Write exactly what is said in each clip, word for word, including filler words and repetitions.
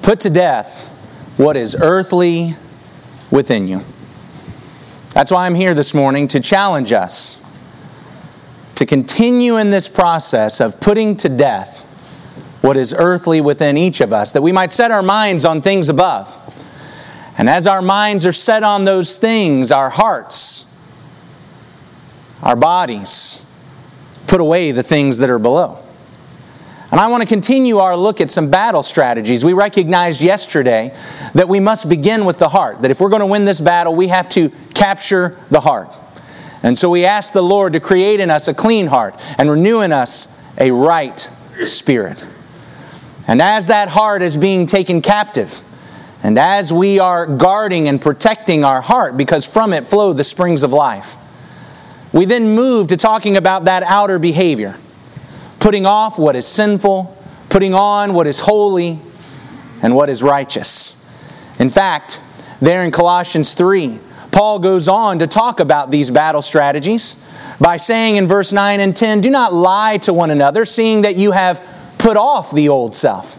Put to death what is earthly within you. That's why I'm here this morning, to challenge us to continue in this process of putting to death what is earthly within each of us, that we might set our minds on things above. And as our minds are set on those things, our hearts, our bodies, put away the things that are below. And I want to continue our look at some battle strategies. We recognized yesterday that we must begin with the heart. That if we're going to win this battle, we have to capture the heart. And so we ask the Lord to create in us a clean heart and renew in us a right spirit. And as that heart is being taken captive, and as we are guarding and protecting our heart, because from it flow the springs of life, we then move to talking about that outer behavior. Putting off what is sinful, putting on what is holy, and what is righteous. In fact, there in Colossians three, Paul goes on to talk about these battle strategies by saying in verse nine and ten, "Do not lie to one another, seeing that you have put off the old self."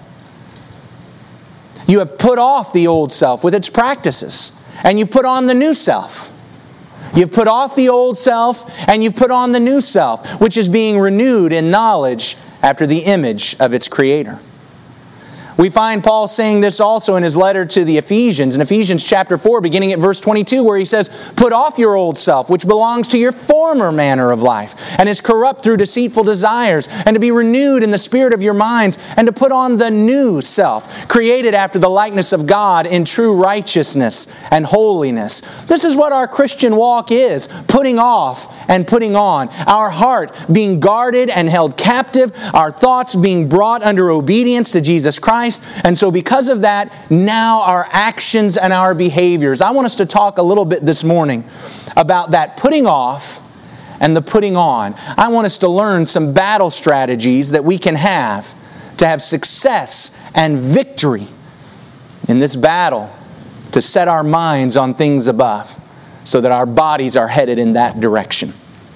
You have put off the old self with its practices, and you've put on the new self. You've put off the old self, and you've put on the new self, which is being renewed in knowledge after the image of its Creator. We find Paul saying this also in his letter to the Ephesians, in Ephesians chapter four, beginning at verse twenty-two, where he says, "Put off your old self, which belongs to your former manner of life, and is corrupt through deceitful desires, and to be renewed in the spirit of your minds, and to put on the new self, created after the likeness of God in true righteousness and holiness." This is what our Christian walk is, putting off and putting on. Our heart being guarded and held captive, our thoughts being brought under obedience to Jesus Christ. And so because of that, now our actions and our behaviors. I want us to talk a little bit this morning about that putting off and the putting on. I want us to learn some battle strategies that we can have to have success and victory in this battle, to set our minds on things above so that our bodies are headed in that direction.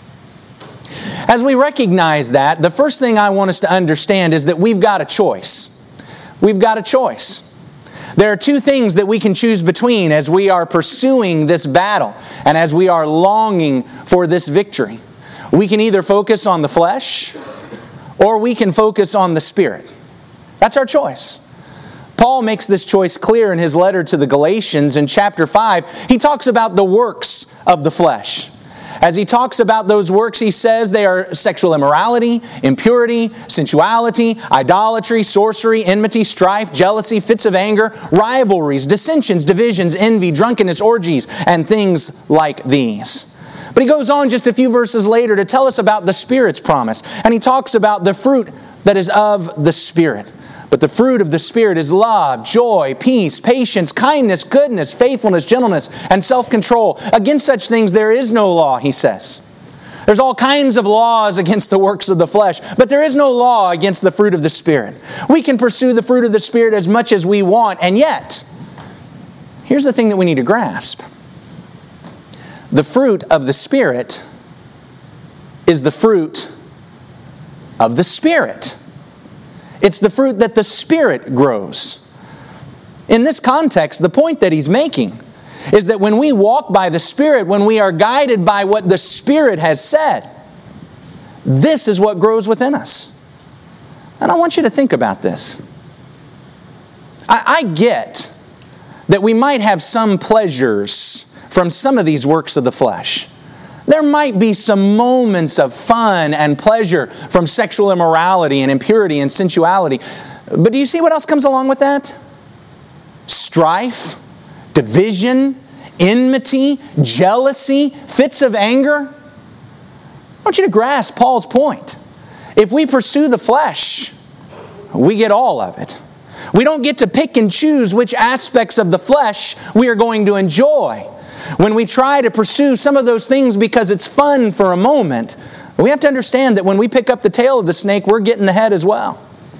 As we recognize that, the first thing I want us to understand is that we've got a choice. We've got a choice. There are two things that we can choose between as we are pursuing this battle and as we are longing for this victory. We can either focus on the flesh or we can focus on the Spirit. That's our choice. Paul makes this choice clear in his letter to the Galatians in chapter five. He talks about the works of the flesh. As he talks about those works, he says they are sexual immorality, impurity, sensuality, idolatry, sorcery, enmity, strife, jealousy, fits of anger, rivalries, dissensions, divisions, envy, drunkenness, orgies, and things like these. But he goes on just a few verses later to tell us about the Spirit's promise. And he talks about the fruit that is of the Spirit. But the fruit of the Spirit is love, joy, peace, patience, kindness, goodness, faithfulness, gentleness, and self-control. Against such things there is no law, he says. There's all kinds of laws against the works of the flesh, but there is no law against the fruit of the Spirit. We can pursue the fruit of the Spirit as much as we want, and yet, here's the thing that we need to grasp. The fruit of the Spirit is the fruit of the Spirit. It's the fruit that the Spirit grows. In this context, the point that he's making is that when we walk by the Spirit, when we are guided by what the Spirit has said, this is what grows within us. And I want you to think about this. I, I get that we might have some pleasures from some of these works of the flesh. There might be some moments of fun and pleasure from sexual immorality and impurity and sensuality. But do you see what else comes along with that? Strife, division, enmity, jealousy, fits of anger. I want you to grasp Paul's point. If we pursue the flesh, we get all of it. We don't get to pick and choose which aspects of the flesh we are going to enjoy. When we try to pursue some of those things because it's fun for a moment, we have to understand that when we pick up the tail of the snake, we're getting the head as well.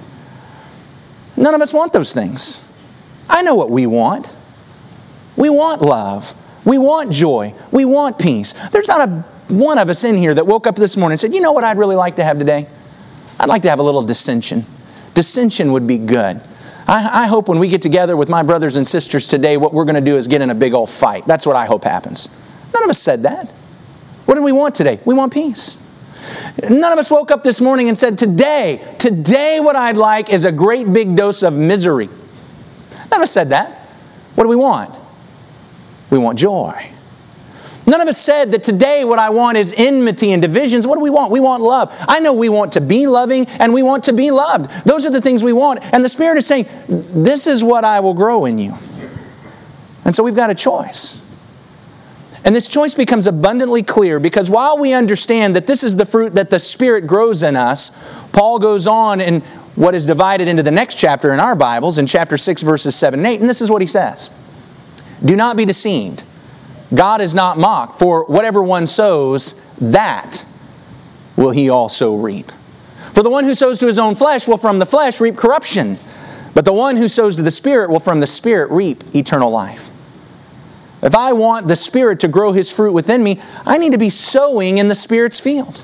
None of us want those things. I know what we want. We want love. We want joy. We want peace. There's not a one of us in here that woke up this morning and said, you know what I'd really like to have today? I'd like to have a little dissension. Dissension would be good. I, I hope when we get together with my brothers and sisters today, what we're going to do is get in a big old fight. That's what I hope happens. None of us said that. What do we want today? We want peace. None of us woke up this morning and said, today, today what I'd like is a great big dose of misery. None of us said that. What do we want? We want joy. None of us said that today what I want is enmity and divisions. What do we want? We want love. I know we want to be loving and we want to be loved. Those are the things we want. And the Spirit is saying, this is what I will grow in you. And so we've got a choice. And this choice becomes abundantly clear because while we understand that this is the fruit that the Spirit grows in us, Paul goes on in what is divided into the next chapter in our Bibles, in chapter six, verses seven and eight. And this is what he says. Do not be deceived. God is not mocked, for whatever one sows, that will he also reap. For the one who sows to his own flesh will from the flesh reap corruption, but the one who sows to the Spirit will from the Spirit reap eternal life. If I want the Spirit to grow His fruit within me, I need to be sowing in the Spirit's field.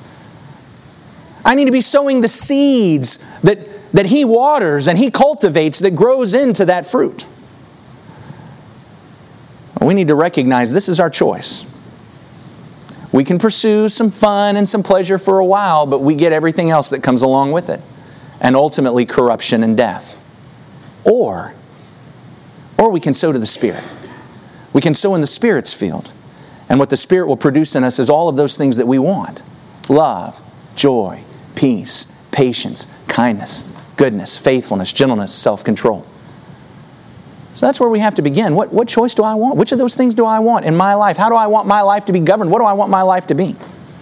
I need to be sowing the seeds that, that He waters and He cultivates that grows into that fruit. We need to recognize this is our choice. We can pursue some fun and some pleasure for a while, but we get everything else that comes along with it. And ultimately corruption and death. Or, or we can sow to the Spirit. We can sow in the Spirit's field. And what the Spirit will produce in us is all of those things that we want. Love, joy, peace, patience, kindness, goodness, faithfulness, gentleness, self-control. So that's where we have to begin. What, what choice do I want? Which of those things do I want in my life? How do I want my life to be governed? What do I want my life to be?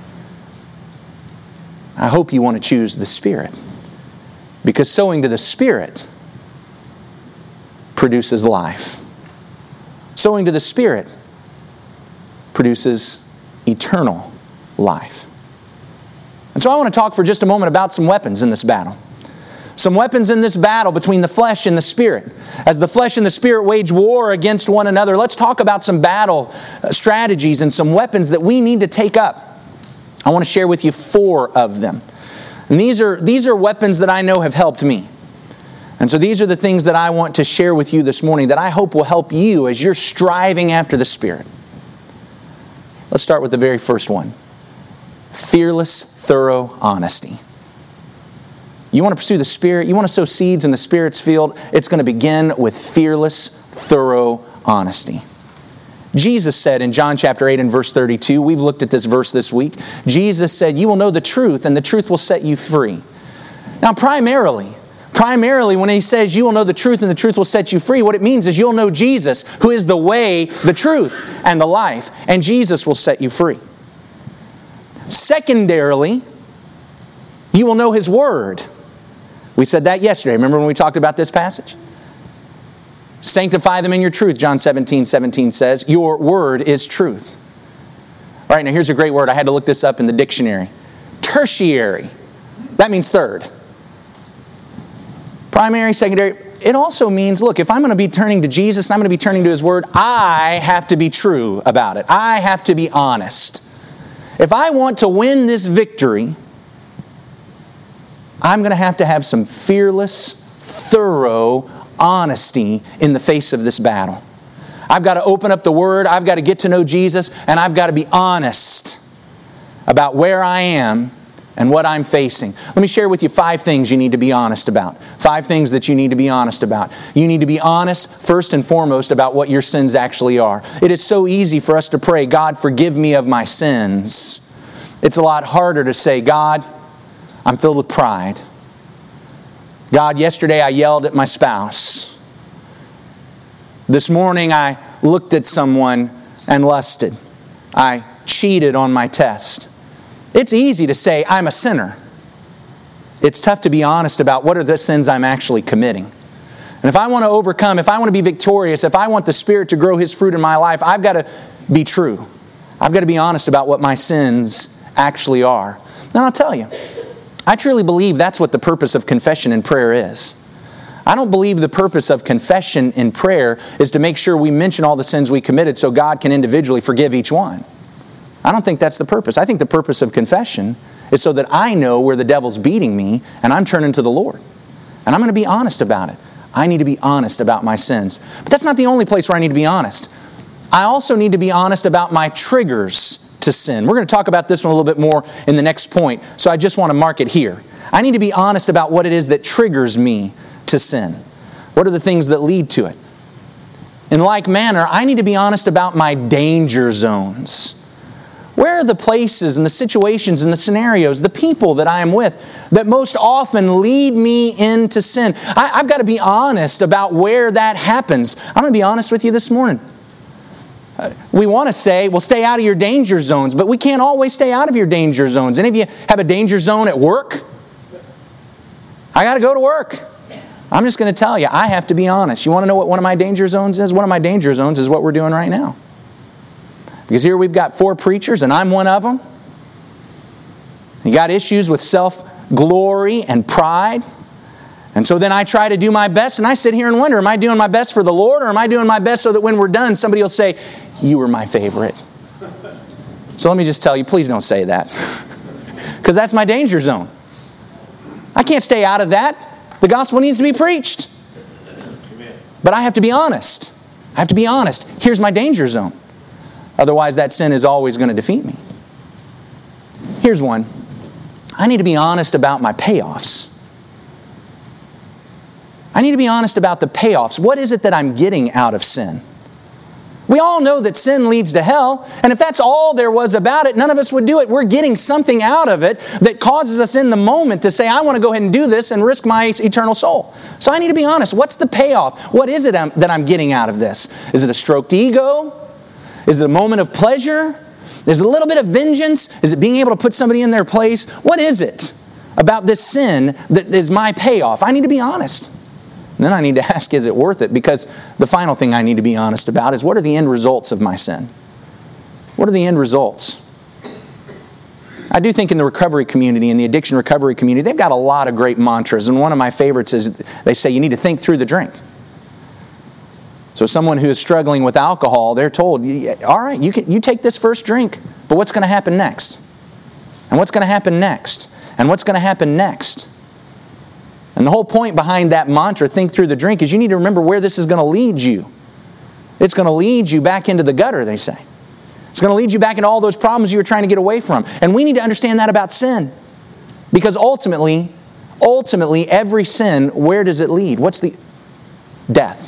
I hope you want to choose the Spirit. Because sowing to the Spirit produces life. Sowing to the Spirit produces eternal life. And so I want to talk for just a moment about some weapons in this battle. Some weapons in this battle between the flesh and the Spirit. As the flesh and the Spirit wage war against one another, let's talk about some battle strategies and some weapons that we need to take up. I want to share with you four of them. And these are, these are weapons that I know have helped me. And so these are the things that I want to share with you this morning that I hope will help you as you're striving after the Spirit. Let's start with the very first one. Fearless, thorough honesty. You want to pursue the Spirit, you want to sow seeds in the Spirit's field, it's going to begin with fearless, thorough honesty. Jesus said in John chapter eight and verse thirty-two, we've looked at this verse this week, Jesus said, you will know the truth and the truth will set you free. Now primarily, primarily when He says you will know the truth and the truth will set you free, what it means is you'll know Jesus, who is the way, the truth, and the life, and Jesus will set you free. Secondarily, you will know His Word. We said that yesterday. Remember when we talked about this passage? Sanctify them in your truth, John seventeen seventeen says. Your word is truth. All right, now here's a great word. I had to look this up in the dictionary. Tertiary. That means third. Primary, secondary. It also means, look, if I'm going to be turning to Jesus and I'm going to be turning to His Word, I have to be true about it. I have to be honest. If I want to win this victory, I'm going to have to have some fearless, thorough honesty in the face of this battle. I've got to open up the Word, I've got to get to know Jesus, and I've got to be honest about where I am and what I'm facing. Let me share with you five things you need to be honest about. Five things that you need to be honest about. You need to be honest, first and foremost, about what your sins actually are. It is so easy for us to pray, God, forgive me of my sins. It's a lot harder to say, God, I'm filled with pride. God, yesterday I yelled at my spouse. This morning I looked at someone and lusted. I cheated on my test. It's easy to say I'm a sinner. It's tough to be honest about what are the sins I'm actually committing. And if I want to overcome, if I want to be victorious, if I want the Spirit to grow His fruit in my life, I've got to be true. I've got to be honest about what my sins actually are. And I'll tell you, I truly believe that's what the purpose of confession and prayer is. I don't believe the purpose of confession in prayer is to make sure we mention all the sins we committed so God can individually forgive each one. I don't think that's the purpose. I think the purpose of confession is so that I know where the devil's beating me and I'm turning to the Lord. And I'm going to be honest about it. I need to be honest about my sins. But that's not the only place where I need to be honest. I also need to be honest about my triggers to sin. We're going to talk about this one a little bit more in the next point, so I just want to mark it here. I need to be honest about what it is that triggers me to sin. What are the things that lead to it? In like manner, I need to be honest about my danger zones. Where are the places and the situations and the scenarios, the people that I am with, that most often lead me into sin? I, I've got to be honest about where that happens. I'm going to be honest with you this morning. We want to say, well, stay out of your danger zones, but we can't always stay out of your danger zones. Any of you have a danger zone at work? I got to go to work. I'm just going to tell you, I have to be honest. You want to know what one of my danger zones is? One of my danger zones is what we're doing right now. Because here we've got four preachers, and I'm one of them. You got issues with self-glory and pride. And so then I try to do my best, and I sit here and wonder, am I doing my best for the Lord, or am I doing my best so that when we're done, somebody will say, you were my favorite. So let me just tell you, please don't say that. Because that's my danger zone. I can't stay out of that. The gospel needs to be preached. But I have to be honest. I have to be honest. Here's my danger zone. Otherwise, that sin is always going to defeat me. Here's one. I need to be honest about my payoffs. I need to be honest about the payoffs. What is it that I'm getting out of sin? We all know that sin leads to hell, and if that's all there was about it, none of us would do it. We're getting something out of it that causes us in the moment to say, I want to go ahead and do this and risk my eternal soul. So I need to be honest. What's the payoff? What is it that I'm getting out of this? Is it a stroked ego? Is it a moment of pleasure? Is it a little bit of vengeance? Is it being able to put somebody in their place? What is it about this sin that is my payoff? I need to be honest. And then I need to ask, is it worth it? Because the final thing I need to be honest about is, what are the end results of my sin? What are the end results? I do think in the recovery community, in the addiction recovery community, they've got a lot of great mantras. And one of my favorites is they say you need to think through the drink. So someone who is struggling with alcohol, they're told, all right, you can, you take this first drink, but what's going to happen next? And what's going to happen next? And what's going to happen next? And the whole point behind that mantra, think through the drink, is you need to remember where this is going to lead you. It's going to lead you back into the gutter, they say. It's going to lead you back into all those problems you were trying to get away from. And we need to understand that about sin. Because ultimately, ultimately, every sin, where does it lead? What's the death?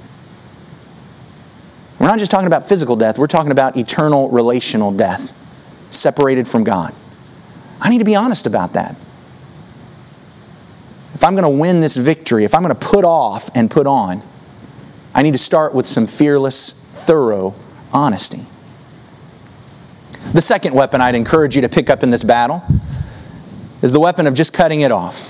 We're not just talking about physical death. We're talking about eternal relational death, separated from God. I need to be honest about that. If I'm going to win this victory, if I'm going to put off and put on, I need to start with some fearless, thorough honesty. The second weapon I'd encourage you to pick up in this battle is the weapon of just cutting it off.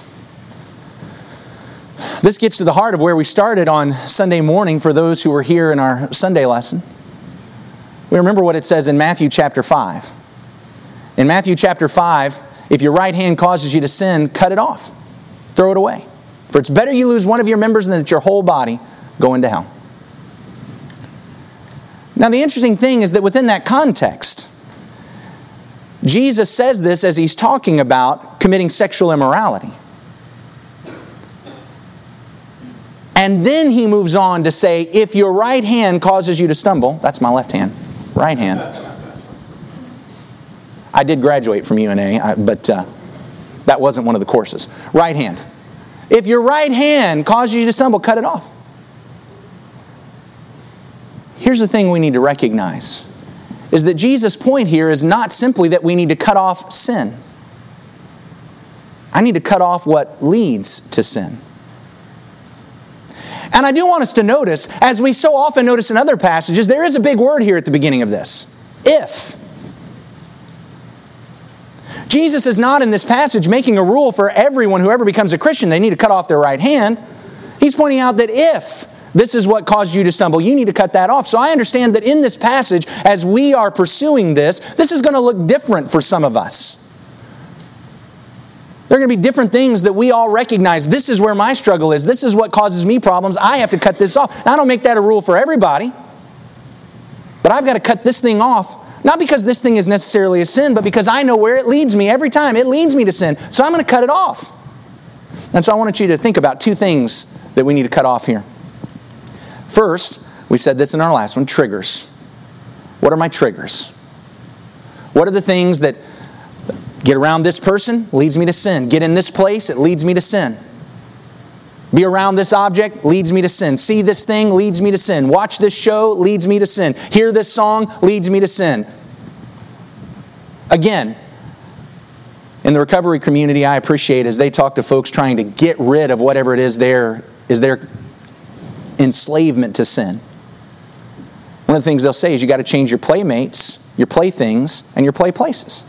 This gets to the heart of where we started on Sunday morning for those who were here in our Sunday lesson. We remember what it says in Matthew chapter five. In Matthew chapter five, if your right hand causes you to sin, cut it off. Throw it away. For it's better you lose one of your members than that your whole body go into hell. Now the interesting thing is that within that context, Jesus says this as he's talking about committing sexual immorality. And then he moves on to say, if your right hand causes you to stumble, that's my left hand, right hand. I did graduate from U N A, but uh, that wasn't one of the courses. Right hand. If your right hand causes you to stumble, cut it off. Here's the thing we need to recognize, is that Jesus' point here is not simply that we need to cut off sin. I need to cut off what leads to sin. And I do want us to notice, as we so often notice in other passages, there is a big word here at the beginning of this. If. Jesus is not in this passage making a rule for everyone who ever becomes a Christian. They need to cut off their right hand. He's pointing out that if this is what caused you to stumble, you need to cut that off. So I understand that in this passage, as we are pursuing this, this is going to look different for some of us. There are going to be different things that we all recognize. This is where my struggle is. This is what causes me problems. I have to cut this off. Now, I don't make that a rule for everybody. But I've got to cut this thing off. Not because this thing is necessarily a sin, but because I know where it leads me every time. It leads me to sin. So I'm going to cut it off. And so I wanted you to think about two things that we need to cut off here. First, we said this in our last one, triggers. What are my triggers? What are the things that get around this person leads me to sin? Get in this place, it leads me to sin. Be around this object leads me to sin. See this thing leads me to sin. Watch this show leads me to sin. Hear this song leads me to sin. Again, in the recovery community, I appreciate as they talk to folks trying to get rid of whatever it is their, is their enslavement to sin. One of the things they'll say is you got to change your playmates, your playthings, and your play places.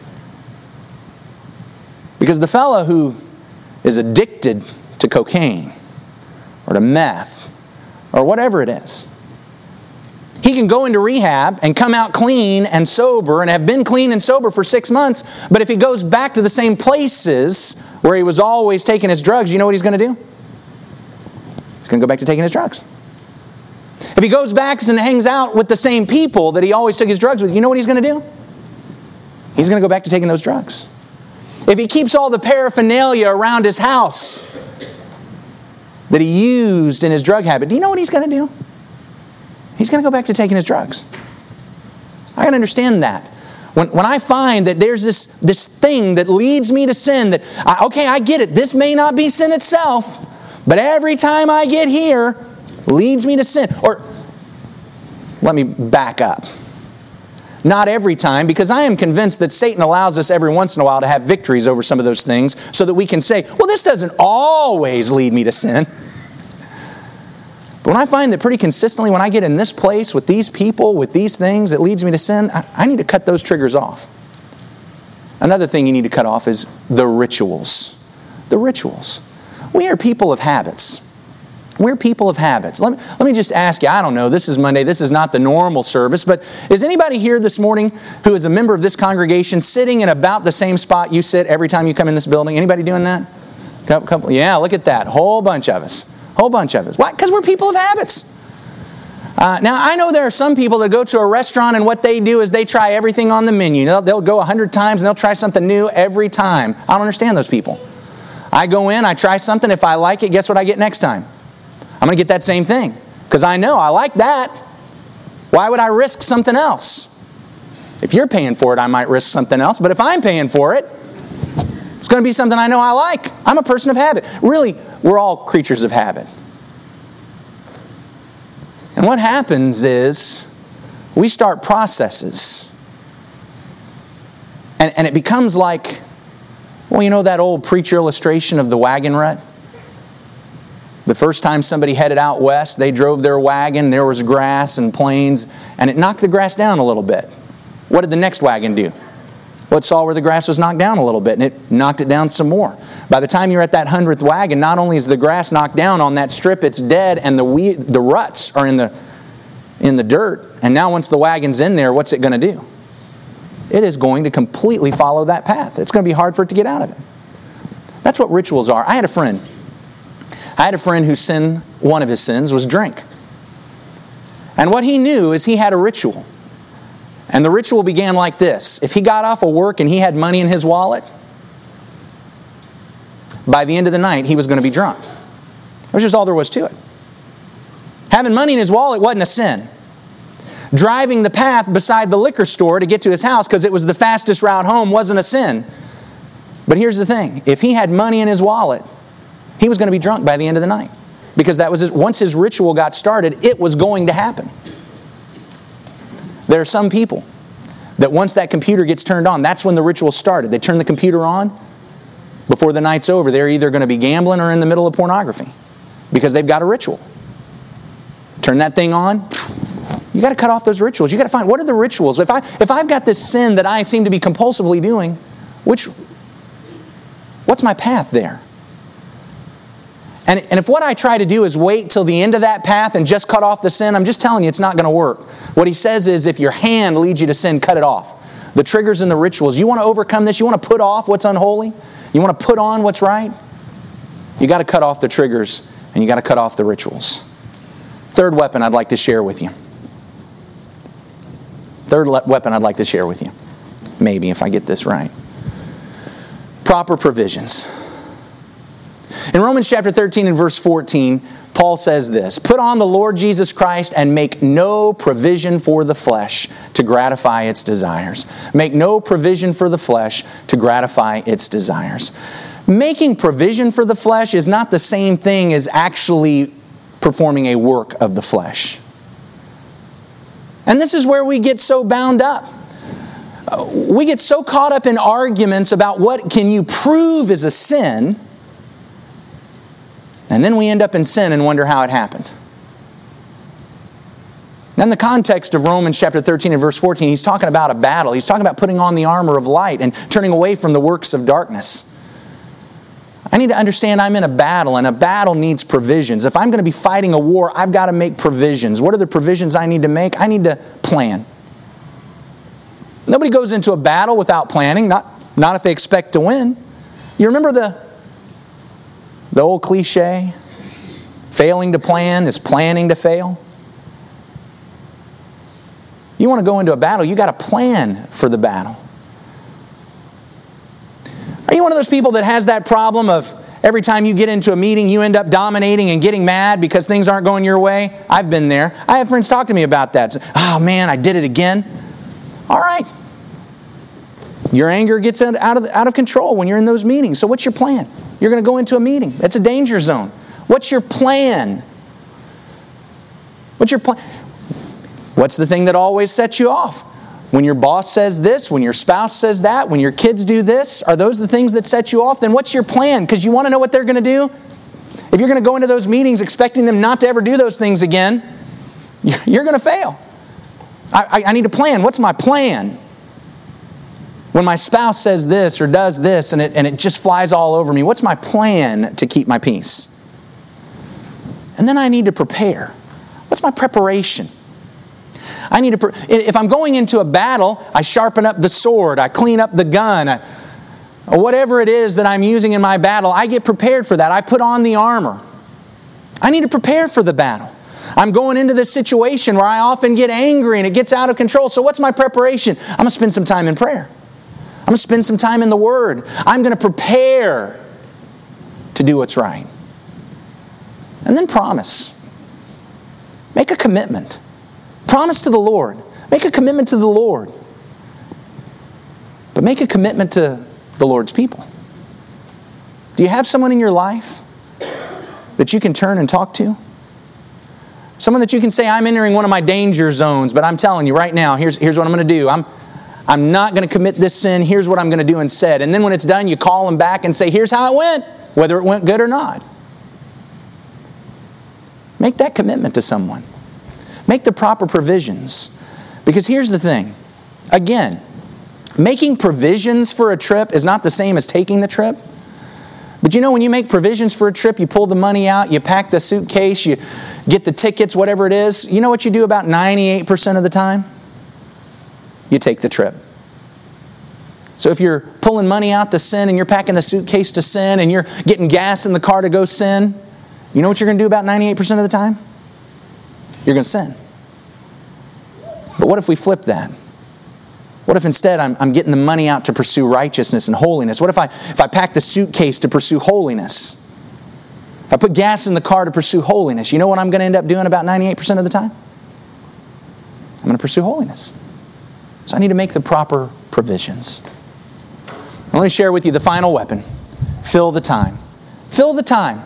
Because the fellow who is addicted to cocaine or to meth or whatever it is, he can go into rehab and come out clean and sober and have been clean and sober for six months. But if he goes back to the same places where he was always taking his drugs, you know what he's going to do? He's going to go back to taking his drugs. If he goes back and hangs out with the same people that he always took his drugs with, you know what he's going to do? He's going to go back to taking those drugs. If he keeps all the paraphernalia around his house that he used in his drug habit, do you know what he's going to do? He's going to go back to taking his drugs. I got to understand that. When, when I find that there's this, this thing that leads me to sin, that, I, okay, I get it. This may not be sin itself, but every time I get here, leads me to sin. Or, let me back up. Not every time, because I am convinced that Satan allows us every once in a while to have victories over some of those things so that we can say, well, this doesn't always lead me to sin. But when I find that pretty consistently, when I get in this place with these people, with these things, it leads me to sin, I, I need to cut those triggers off. Another thing you need to cut off is the rituals. The rituals. We are people of habits. We're people of habits. Let me, let me just ask you, I don't know, this is Monday, this is not the normal service, but is anybody here this morning who is a member of this congregation sitting in about the same spot you sit every time you come in this building? Anybody doing that? Couple, couple, yeah, look at that. Whole bunch of us. Whole bunch of us. Why? Because we're people of habits. Uh, now, I know there are some people that go to a restaurant and what they do is they try everything on the menu. They'll, they'll go a hundred times and they'll try something new every time. I don't understand those people. I go in, I try something. If I like it, guess what I get next time? I'm going to get that same thing because I know I like that. Why would I risk something else? If you're paying for it, I might risk something else. But if I'm paying for it, it's going to be something I know I like. I'm a person of habit. Really, we're all creatures of habit. And what happens is we start processes. And, and it becomes like, well, you know that old preacher illustration of the wagon rut? The first time somebody headed out west, they drove their wagon, there was grass and plains, and it knocked the grass down a little bit. What did the next wagon do? Well, it saw where the grass was knocked down a little bit, and it knocked it down some more. By the time you're at that hundredth wagon, not only is the grass knocked down on that strip, it's dead, and the we- the ruts are in the, in the dirt. And now once the wagon's in there, what's it going to do? It is going to completely follow that path. It's going to be hard for it to get out of it. That's what rituals are. I had a friend. I had a friend whose sin, one of his sins, was drink. And what he knew is he had a ritual. And the ritual began like this. If he got off of work and he had money in his wallet, by the end of the night, he was going to be drunk. That was just all there was to it. Having money in his wallet wasn't a sin. Driving the path beside the liquor store to get to his house because it was the fastest route home wasn't a sin. But here's the thing. If he had money in his wallet, he was going to be drunk by the end of the night. Because that was his, once his ritual got started, it was going to happen. There are some people that once that computer gets turned on, that's when the ritual started. They turn the computer on. Before the night's over, they're either going to be gambling or in the middle of pornography. Because they've got a ritual. Turn that thing on. You got to cut off those rituals. You got to find, what are the rituals? If, I, if I've got this sin that I seem to be compulsively doing, which, what's my path there? And, and if what I try to do is wait till the end of that path and just cut off the sin, I'm just telling you it's not going to work. What he says is if your hand leads you to sin, cut it off. The triggers and the rituals. You want to overcome this? You want to put off what's unholy? You want to put on what's right? You got to cut off the triggers and you got to cut off the rituals. Third weapon I'd like to share with you. Third le- weapon I'd like to share with you. Maybe if I get this right. Proper provisions. In Romans chapter thirteen and verse fourteen, Paul says this, "Put on the Lord Jesus Christ and make no provision for the flesh to gratify its desires." Make no provision for the flesh to gratify its desires. Making provision for the flesh is not the same thing as actually performing a work of the flesh. And this is where we get so bound up. We get so caught up in arguments about what can you prove is a sin, and then we end up in sin and wonder how it happened. Now, in the context of Romans chapter thirteen and verse fourteen, he's talking about a battle. He's talking about putting on the armor of light and turning away from the works of darkness. I need to understand I'm in a battle, and a battle needs provisions. If I'm going to be fighting a war, I've got to make provisions. What are the provisions I need to make? I need to plan. Nobody goes into a battle without planning, not, not if they expect to win. You remember the, the old cliche, failing to plan is planning to fail? You want to go into a battle, you got to plan for the battle. Are you one of those people that has that problem of every time you get into a meeting, you end up dominating and getting mad because things aren't going your way? I've been there. I have friends talk to me about that. Oh man, I did it again. All right. Your anger gets out of, out of control when you're in those meetings. So what's your plan? You're going to go into a meeting. That's a danger zone. What's your plan? What's your plan? What's the thing that always sets you off? When your boss says this, when your spouse says that, when your kids do this, are those the things that set you off? Then what's your plan? Because you want to know what they're going to do? If you're going to go into those meetings expecting them not to ever do those things again, you're going to fail. I, I, I need to plan. What's my plan? When my spouse says this or does this and it, and it just flies all over me, what's my plan to keep my peace? And then I need to prepare. What's my preparation? I need to, pre- if I'm going into a battle, I sharpen up the sword, I clean up the gun, I, or whatever it is that I'm using in my battle, I get prepared for that. I put on the armor. I need to prepare for the battle. I'm going into this situation where I often get angry and it gets out of control. So what's my preparation? I'm going to spend some time in prayer. I'm going to spend some time in the Word. I'm going to prepare to do what's right. And then promise. Make a commitment. Promise to the Lord. Make a commitment to the Lord. But make a commitment to the Lord's people. Do you have someone in your life that you can turn and talk to? Someone that you can say, I'm entering one of my danger zones, but I'm telling you right now, here's, here's what I'm going to do. I'm, I'm not going to commit this sin. Here's what I'm going to do instead. And then when it's done, you call them back and say, here's how it went, whether it went good or not. Make that commitment to someone. Make the proper provisions. Because here's the thing. Again, making provisions for a trip is not the same as taking the trip. But you know, when you make provisions for a trip, you pull the money out, you pack the suitcase, you get the tickets, whatever it is. You know what you do about ninety-eight percent of the time? You take the trip. So if you're pulling money out to sin and you're packing the suitcase to sin and you're getting gas in the car to go sin, you know what you're going to do about ninety-eight percent of the time? You're going to sin. But what if we flip that? What if instead I'm, I'm getting the money out to pursue righteousness and holiness? What if I, if I pack the suitcase to pursue holiness? If I put gas in the car to pursue holiness, you know what I'm going to end up doing about ninety-eight percent of the time? I'm going to pursue holiness. So I need to make the proper provisions. Now let me share with you the final weapon. Fill the time. Fill the time.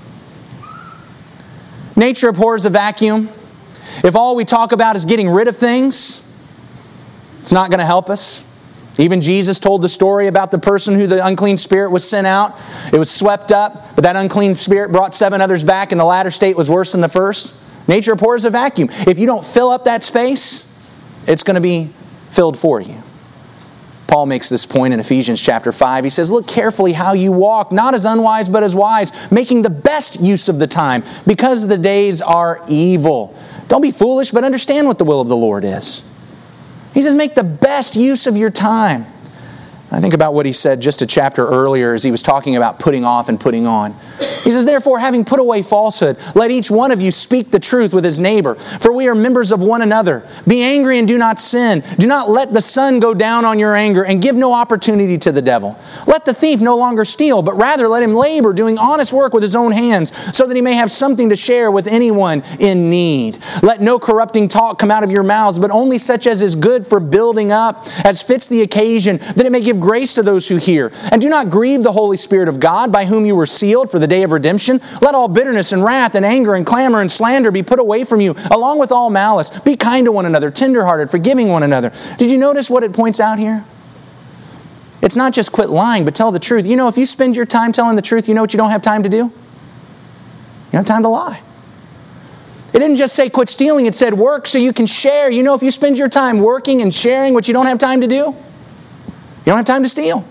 Nature abhors a vacuum. If all we talk about is getting rid of things, it's not going to help us. Even Jesus told the story about the person who the unclean spirit was sent out. It was swept up, but that unclean spirit brought seven others back, and the latter state was worse than the first. Nature abhors a vacuum. If you don't fill up that space, it's going to be filled for you. Paul makes this point in Ephesians chapter five. He says, look carefully how you walk, not as unwise but as wise, making the best use of the time, because the days are evil. Don't be foolish, but understand what the will of the Lord is. He says, make the best use of your time. I think about what he said just a chapter earlier as he was talking about putting off and putting on. He says, therefore, having put away falsehood, let each one of you speak the truth with his neighbor, for we are members of one another. Be angry and do not sin. Do not let the sun go down on your anger, and give no opportunity to the devil. Let the thief no longer steal, but rather let him labor, doing honest work with his own hands, so that he may have something to share with anyone in need. Let no corrupting talk come out of your mouths, but only such as is good for building up, as fits the occasion, that it may give grace to those who hear. And do not grieve the Holy Spirit of God, by whom you were sealed for the day of redemption. Let all bitterness and wrath and anger and clamor and slander be put away from you, along with all malice. Be kind to one another, tenderhearted, forgiving one another. Did you notice what it points out here? It's not just quit lying, but tell the truth. You know, if you spend your time telling the truth, you know what you don't have time to do? You don't have time to lie. It didn't just say quit stealing, it said work so you can share. You know, if you spend your time working and sharing what you don't have time to do, you don't have time to steal.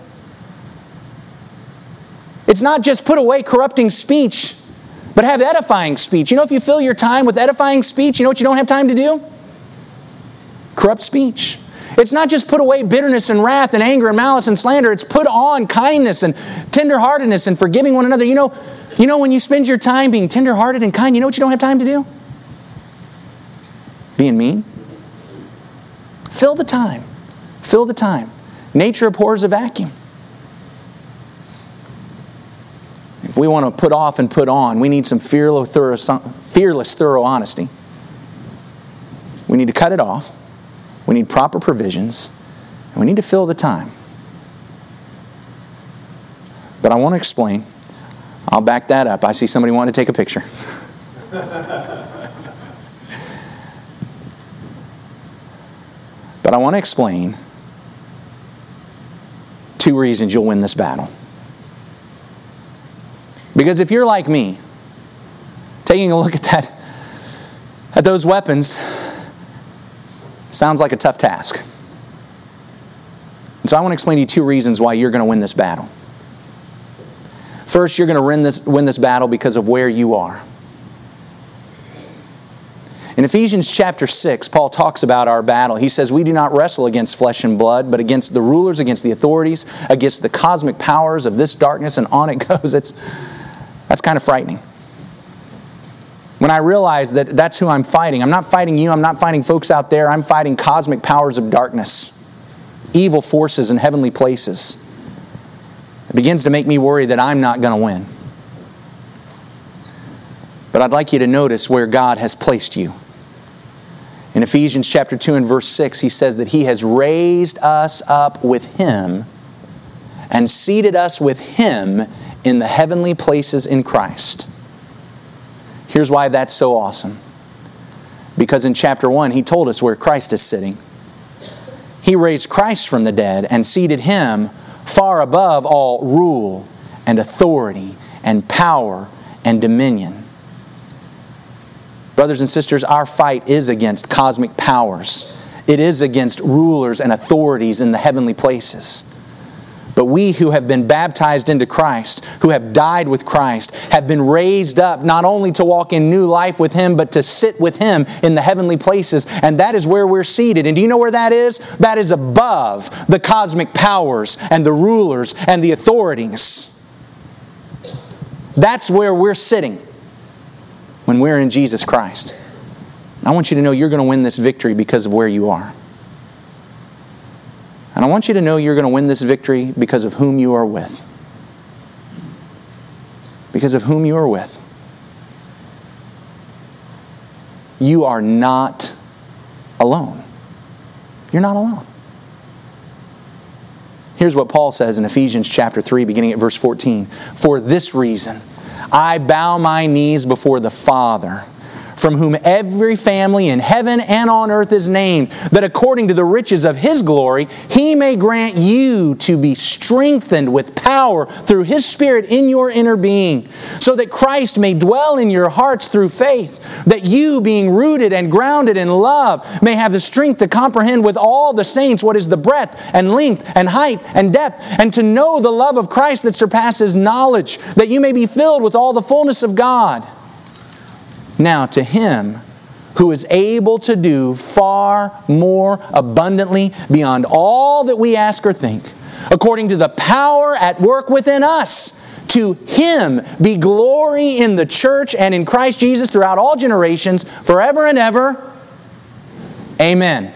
It's not just put away corrupting speech, but have edifying speech. You know, if you fill your time with edifying speech, you know what you don't have time to do? Corrupt speech. It's not just put away bitterness and wrath and anger and malice and slander. It's put on kindness and tenderheartedness and forgiving one another. You know, you know when you spend your time being tenderhearted and kind, you know what you don't have time to do? Being mean. Fill the time. Fill the time. Nature abhors a vacuum. If we want to put off and put on, we need some fearless, thorough, fearless, thorough honesty. We need to cut it off. We need proper provisions. And we need to fill the time. But I want to explain. I'll back that up. I see somebody wanting to take a picture. But I want to explain two reasons you'll win this battle. Because if you're like me, taking a look at that, at those weapons, sounds like a tough task. And so I want to explain to you two reasons why you're going to win this battle. First, you're going to win this, win this battle because of where you are. In Ephesians chapter six, Paul talks about our battle. He says, we do not wrestle against flesh and blood, but against the rulers, against the authorities, against the cosmic powers of this darkness, and on it goes. It's, that's kind of frightening. When I realize that that's who I'm fighting, I'm not fighting you, I'm not fighting folks out there, I'm fighting cosmic powers of darkness, evil forces in heavenly places. It begins to make me worry that I'm not going to win. But I'd like you to notice where God has placed you. In Ephesians chapter two and verse six, he says that He has raised us up with Him and seated us with Him in the heavenly places in Christ. Here's why that's so awesome. Because in chapter one, he told us where Christ is sitting. He raised Christ from the dead and seated Him far above all rule and authority and power and dominion. Brothers and sisters, our fight is against cosmic powers. It is against rulers and authorities in the heavenly places. But we who have been baptized into Christ, who have died with Christ, have been raised up not only to walk in new life with Him, but to sit with Him in the heavenly places. And that is where we're seated. And do you know where that is? That is above the cosmic powers and the rulers and the authorities. That's where we're sitting when we're in Jesus Christ. I want you to know you're going to win this victory because of where you are. And I want you to know you're going to win this victory because of whom you are with. Because of whom you are with. You are not alone. You're not alone. Here's what Paul says in Ephesians chapter three, beginning at verse fourteen. For this reason, I bow my knees before the Father, from whom every family in heaven and on earth is named, that according to the riches of His glory, He may grant you to be strengthened with power through His Spirit in your inner being, so that Christ may dwell in your hearts through faith, that you, being rooted and grounded in love, may have the strength to comprehend with all the saints what is the breadth and length and height and depth, and to know the love of Christ that surpasses knowledge, that you may be filled with all the fullness of God. Now to Him who is able to do far more abundantly beyond all that we ask or think, according to the power at work within us. To Him be glory in the church and in Christ Jesus throughout all generations, forever and ever. Amen.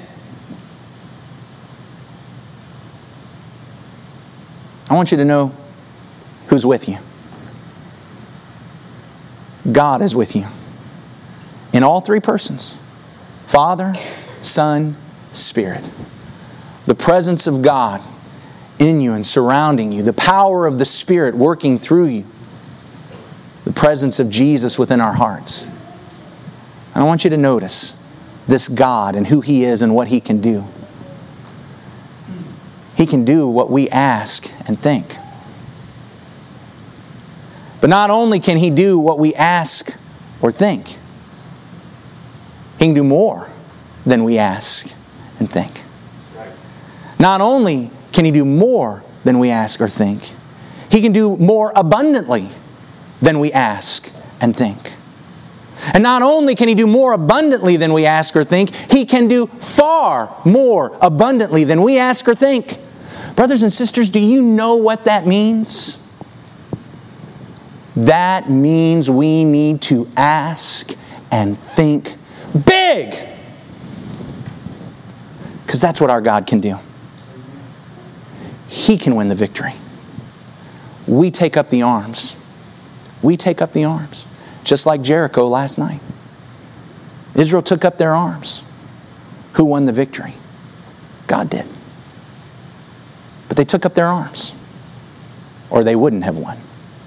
I want you to know who's with you. God is with you. In all three persons. Father, Son, Spirit. The presence of God in you and surrounding you. The power of the Spirit working through you. The presence of Jesus within our hearts. And I want you to notice this God and who He is and what He can do. He can do what we ask and think. But not only can He do what we ask or think, He can do more than we ask and think. Not only can He do more than we ask or think, He can do more abundantly than we ask and think. And not only can He do more abundantly than we ask or think, He can do far more abundantly than we ask or think. Brothers and sisters, do you know what that means? That means we need to ask and think big. Because that's what our God can do. He can win the victory. We take up the arms. We take up the arms. Just like Jericho last night. Israel took up their arms. Who won the victory? God did. But they took up their arms. Or they wouldn't have won.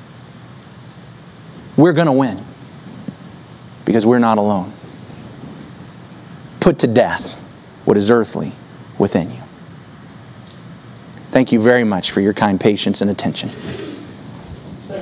We're going to win. Because we're not alone. Put to death what is earthly within you. Thank you very much for your kind patience and attention.